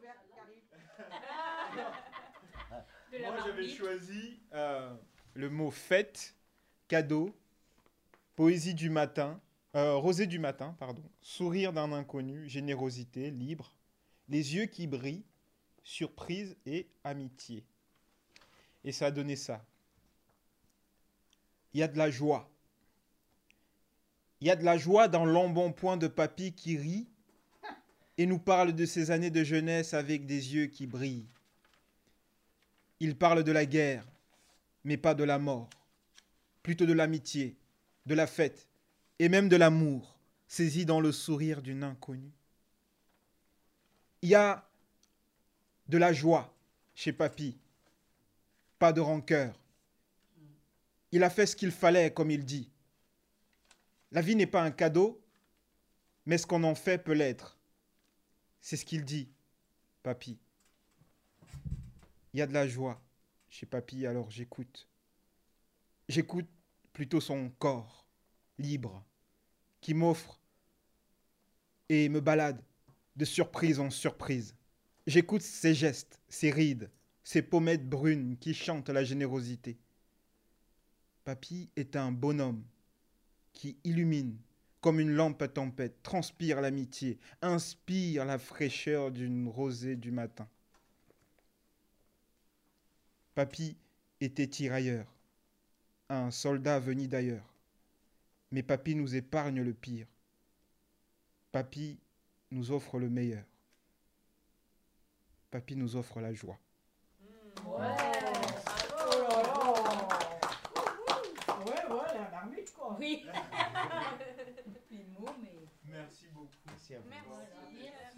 Moi, j'avais choisi le mot fête, cadeau, poésie du matin, rosée du matin, pardon, sourire d'un inconnu, générosité, libre, les yeux qui brillent, surprise et amitié. Et ça a donné ça. Il y a de la joie. Il y a de la joie dans l'embonpoint de papy qui rit et nous parle de ses années de jeunesse avec des yeux qui brillent. Il parle de la guerre, mais pas de la mort, plutôt de l'amitié, de la fête et même de l'amour, saisi dans le sourire d'une inconnue. Il y a de la joie chez papy, pas de rancœur. Il a fait ce qu'il fallait, comme il dit. La vie n'est pas un cadeau, mais ce qu'on en fait peut l'être. C'est ce qu'il dit, papy. Il y a de la joie chez papy, alors j'écoute. J'écoute plutôt son corps, libre, qui m'offre et me balade de surprise en surprise. J'écoute ses gestes, ses rides, ses pommettes brunes qui chantent la générosité. Papy est un bonhomme qui illumine comme une lampe à tempête, transpire l'amitié, inspire la fraîcheur d'une rosée du matin. Papy était tirailleur, un soldat venu d'ailleurs. Mais papy nous épargne le pire. Papy nous offre le meilleur. Papy nous offre la joie. Ouais, la marmite quoi. Oui. Puis le mot, mais... Merci beaucoup. Merci à vous. Merci.